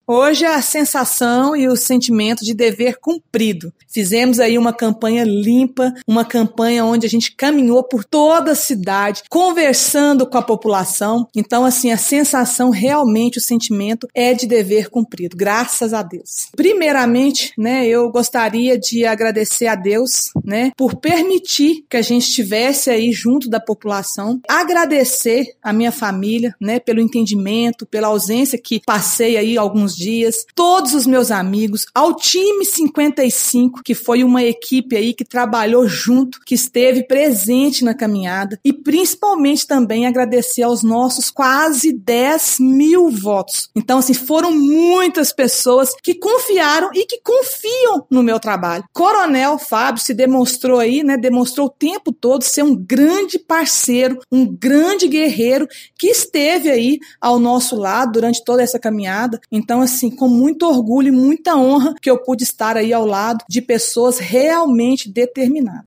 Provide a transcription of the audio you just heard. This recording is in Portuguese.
Hoje a sensação e o sentimento de dever cumprido. Fizemos aí uma campanha limpa, uma campanha onde a gente caminhou por toda a cidade, conversando com a população. Então, assim, a sensação realmente, o sentimento é de dever cumprido, graças a Deus. Primeiramente, né, eu gostaria de agradecer a Deus, né, por permitir que a gente estivesse aí junto da população. Agradecer a minha família, né, pelo entendimento, pela ausência que passei aí alguns dias, todos os meus amigos, ao time 55, que foi uma equipe aí que trabalhou junto, que esteve presente na caminhada, e principalmente também agradecer aos nossos quase 10 mil votos. Então, assim, foram muitas pessoas que confiaram e que confiam no meu trabalho. Coronel Fábio se demonstrou aí, né, demonstrou o tempo todo ser um grande parceiro, um grande guerreiro que esteve aí ao nosso lado durante toda essa caminhada. Então, assim, com muito orgulho e muita honra que eu pude estar aí ao lado de pessoas realmente determinadas.